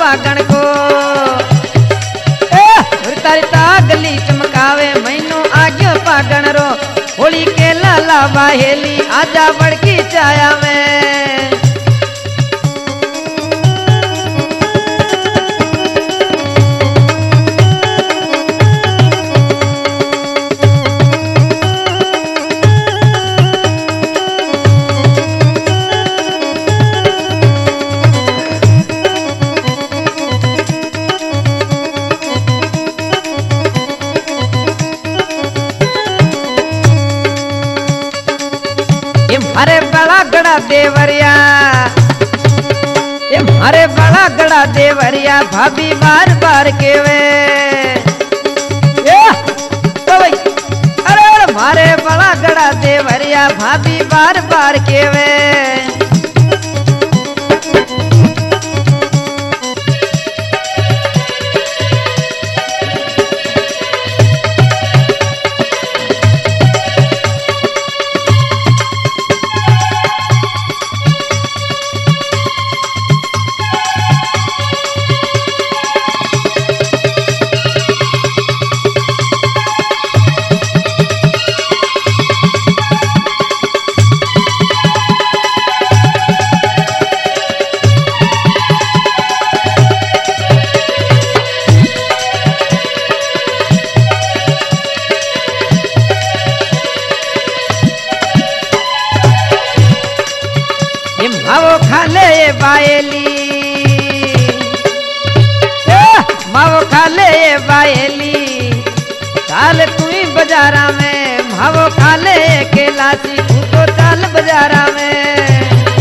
फागण को रिता गली चमकावे मैनू आग्यो फागण रो होली के लाला बाहेली आजा बड़की छाया में अरे बड़ा गड़ा देवरिया अरे बड़ा गड़ा देवरिया भाभी बार बार केवे अरे मारे बड़ा गड़ा देवरिया भाभी बार बार केवे मावो खाले बायली मावो खाले बायली चाल तू बाजारा में मावो खाले केलासी तू तो चाल बाजारा में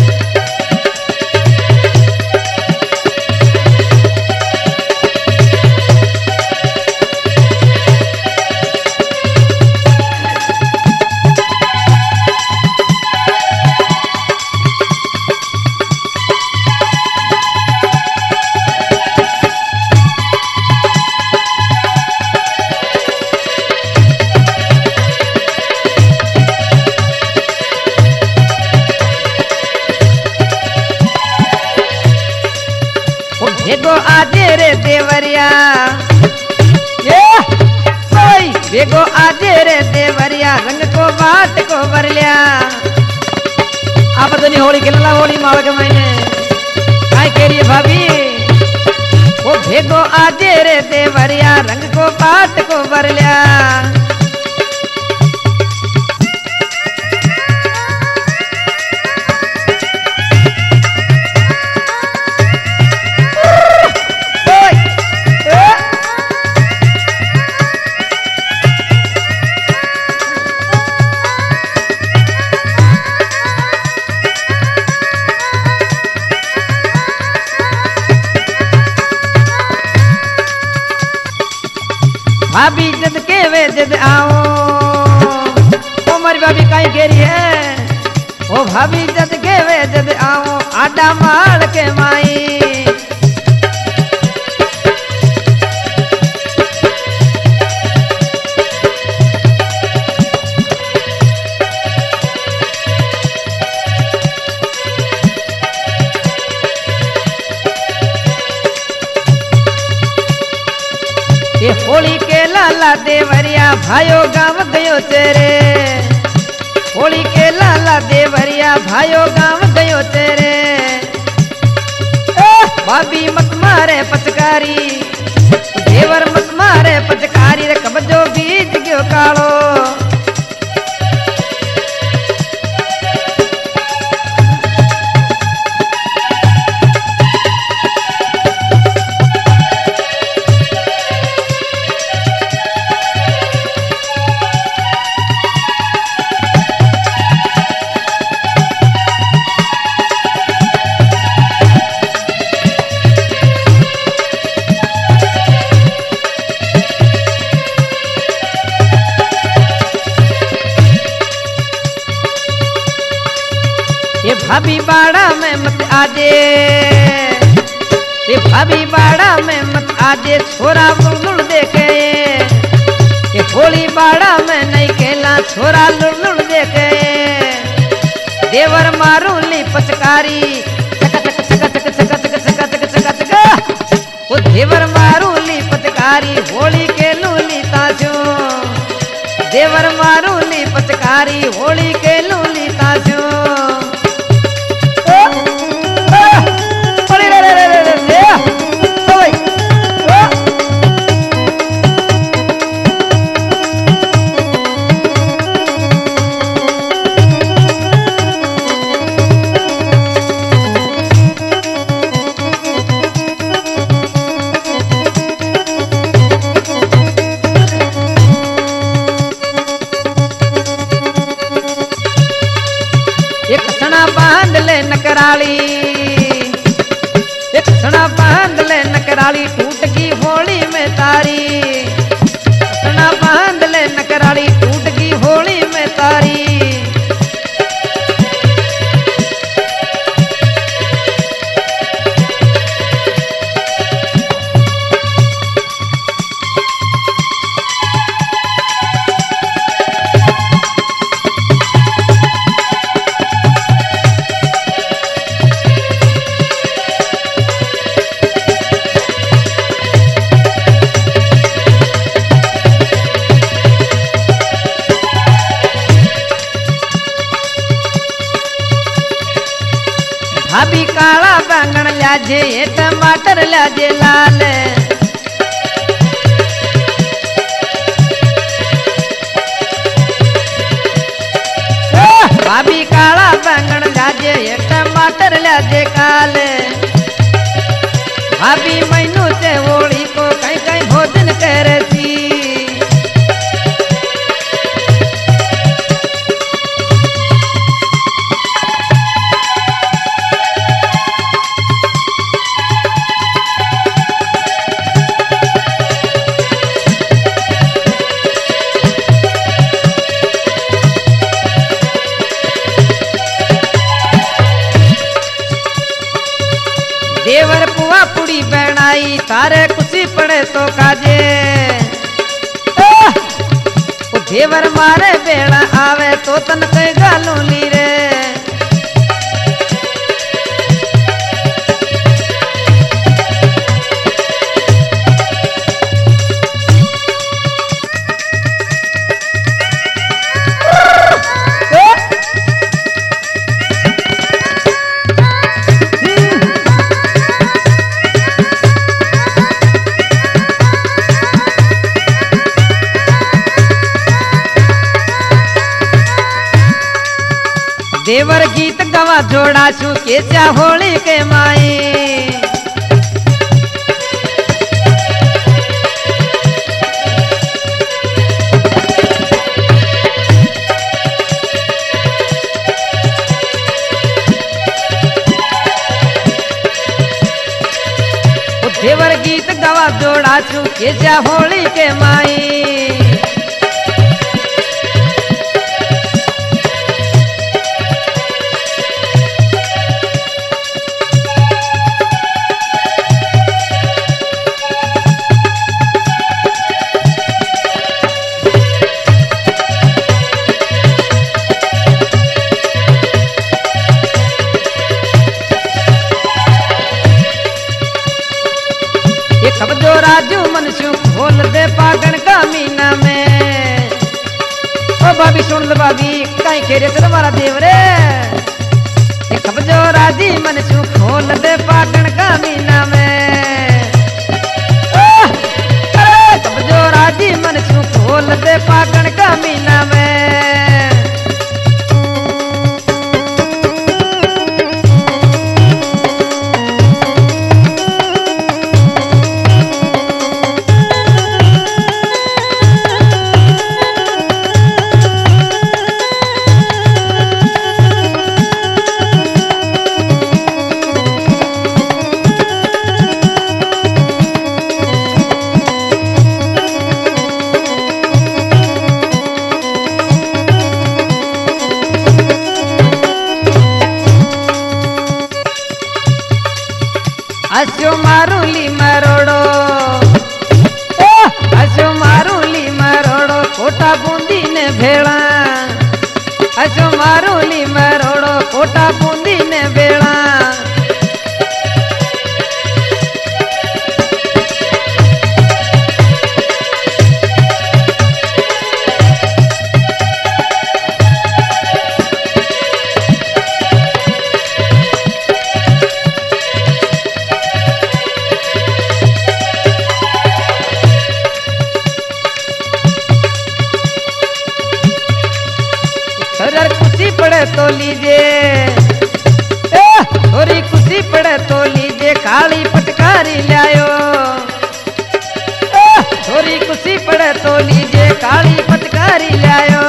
भेगो आजे रे देवरिया भेगो आजे रे देवरिया रंग को बाट को बरलिया आप तो होली खेलना होली माल के महीने काय कह रही है भाभी वो भेगो आजे रे देवरिया रंग को बाट को बरलिया भाभी जद के वे जद आओ ओ मारी भाभी कहीं कह रही है ओ भाभी जद के वे जद आओ आडा मार के माई ये होली के लाला देवरिया भाइयों गाँव गयो तेरे होली के लाला देवरिया भाइयों गाँव गयो तेरे भाभी मत मारे पचकारी देवर मत मारे पचकारी रे कबजो बीज गयो कालो ये भाभी बाड़ा में मत आजे ये भाभी बाड़ा में मत आजे छोरा लुड़ देखे ये होली बाड़ा में नहीं खेला छोरा लुड़ देखे देवर मारू ली पचकारी चक चक चक चक चक चक चक चक चक चक ओ देवर मारू ली पचकारी होली के लूली ताजो देवर मारू ली पचकारी होली के लूली ताजो एक सना बांध ले नकराली एक सना बांध ले नकराली टूट की होली में तारी सना बांध ले नकराली टूट की होली में तारी भाभी काला बैंगन लाजे टमाटर लाजे लाल भाभी काला बैंगन लाजे टमाटर लाजे काल भाभी मैनू से होली को कहीं कहीं भोजन करती देवर पुआ पुड़ी बनाई तारे कुछ पड़े तो काजे ओ देवर मारे बेड़ा आवे तो तन कई गालू ली रे देवर गीत गवा जोड़ा छू के चा होली के माई देवर गीत गवा जोड़ा छू के चा होली के माई कब जो राजू मनसू खोल दे पागण का मीना में ओ भाभी सुन ले भाभी कहीं खेरे से तुम्हारा देवरे कब जो राजी मनसू खोल दे पागण का मीना में कब जो राजी मनसू खोल दे पागण का मीना में असो मारूली मरोड़ो असो मारूली मरोड़ो कोटा बूंदी ने भेड़ा असो मारूली मरोड़ो कोटा बूंदी ने भेड़ा पचकारी लायो छोरी कुसी पड़े तो लीजे काली पचकारी लायो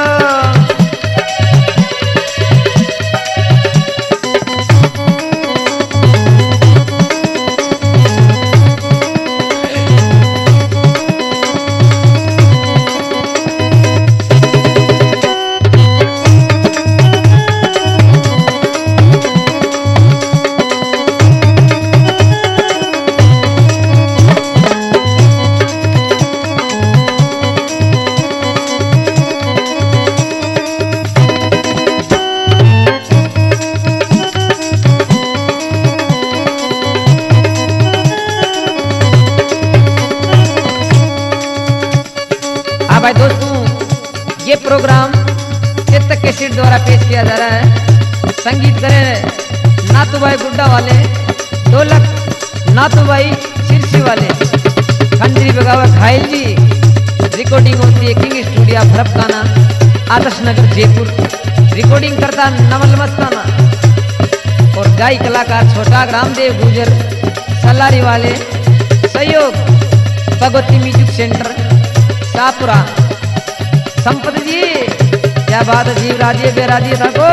भाई दोस्तों ये प्रोग्राम चेतक कैसेट द्वारा पेश किया जा रहा है। संगीत करें नातूभाई गुड्डा वाले, ढोलक नातूभाई सिरसी वाले, खंजरी बगावत घायल जी। रिकॉर्डिंग होती है King studio Bharpakana, Adarsh Nagar Jaipur. Recording करता नवल मस्ताना और गाय कलाकार छोटा रामदेव गुजर सलारी वाले। सहयोग भगवती म्यूजिक सेंटर शाहपुरा। संपत जी क्या बात है, जीव राजिए बेराजिए थको।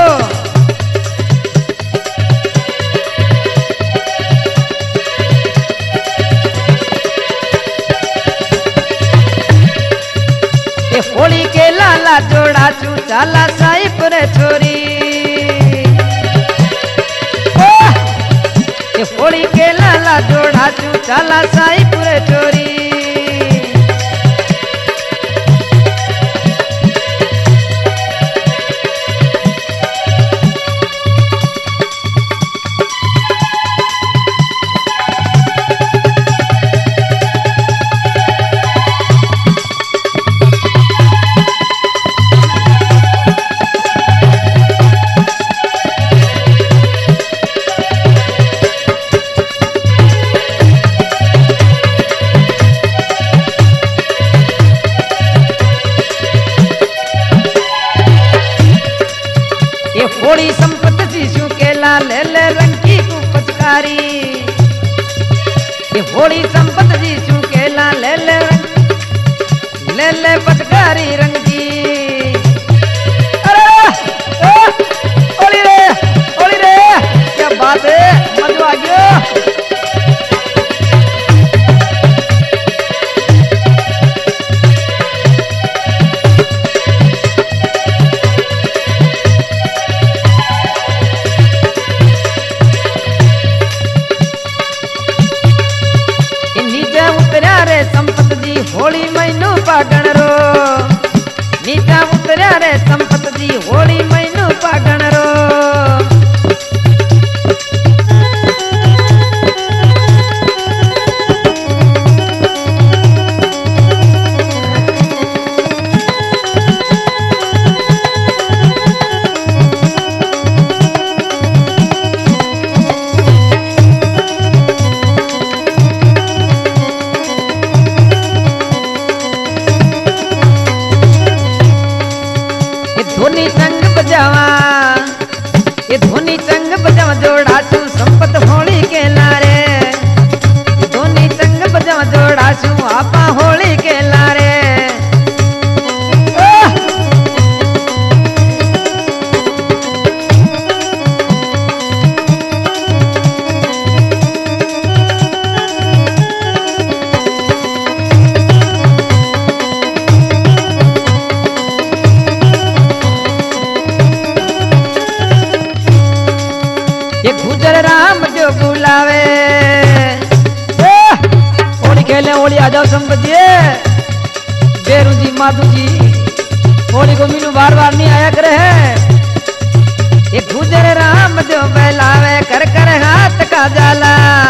ये होली के लाला जोड़ा चू चाला साईपुर छोरी। ये होली के लाला जोड़ा चू चाला साईपुर छोरी। होली संपत शिशु के लाल रंग की कुपचकारी। ये होली संपत शिशु के लाल रंग ले पचकारी रंग की। अरे ओली रे क्या बात है, मजा आ गया। संपत जी होली मैनू पागण रो, नीचा उतरिया रे संपत जी होली मैनू पागण रो। धोनी चंग बजावा, ये धोनी चंग बजावा जोड़ा चू संपत होली के लारे। धोनी चंग बजावा जोड़ा चू आपा होली के लारे। ये गुजर राम जो बुलावे होली खेले होली आ जाओ संपत जी। बेरू जी माधु जी होली को मीनू बार बार नहीं आया करे है। ये गुजर राम जो बुलावे कर कर हाथ का जाला।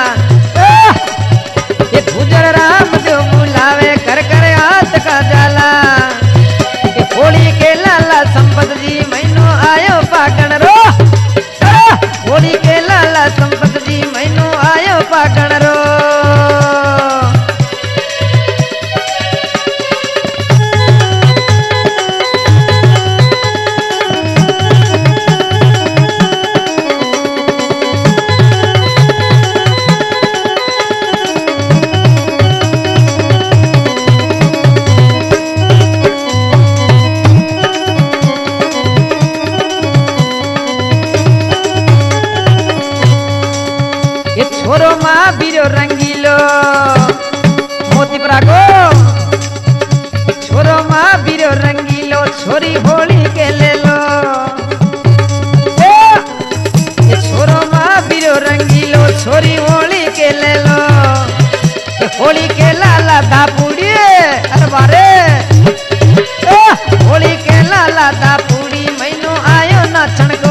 ये गुजर राम जो बुलावे कर कर हाथ का जाला। ये होली के लाला संपत जी मैनू आयो पागण रो। होली के लाला संपत जी मैनू आयो पागण रो। छोरो महावीर रंगीलो मोतीपुरा को छोरो महावीर रंगीलो छोरी होली के ले लो ये छोरो महावीर रंगीलो छोरी होली के ले लो होली के लाला दापुड़ी अरे बारे होली के लाला दापुड़ी मैनू आयो नाचण को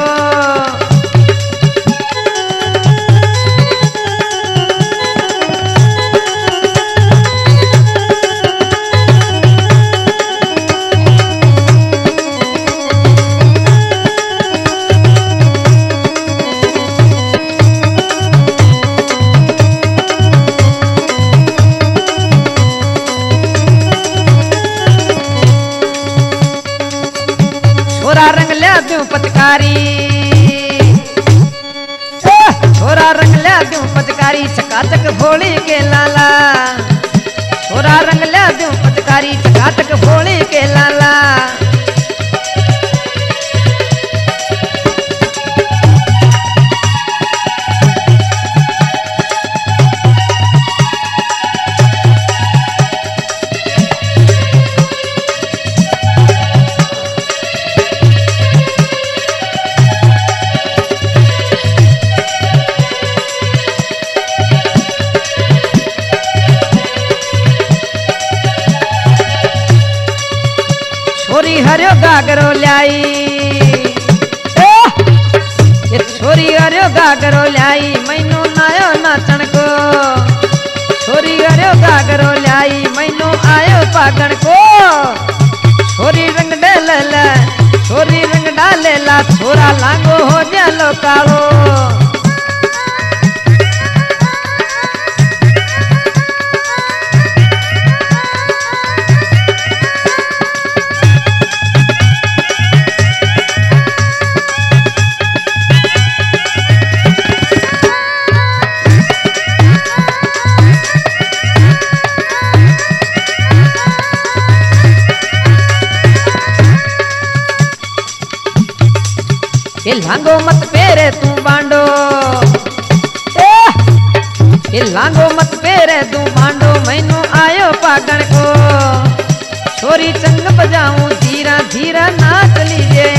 छोरा रंग लिया दूं पचकारी छोरा रंग लिया दूं पचकारी चकाचक भोली के लाला छोरा रंग लिया दूं पचकारी चकाचक भोली के लाला छोरी हरियो गागरो लाई ये छोरी हरियो गागरो लाई मैनू नायो नाचण को छोरी हरियो गागरो लाई मैनू आयो पागण को छोरी रंग डाले छोरी रंग डालेला छोरा लांगो हो जालो कालो ये लांगो मत पेरे तू बांडो ये लांगो मत पेरे तू बांडो मैनू आयो पागण को छोरी चंग बजाऊं धीरा धीरा नाच लीजे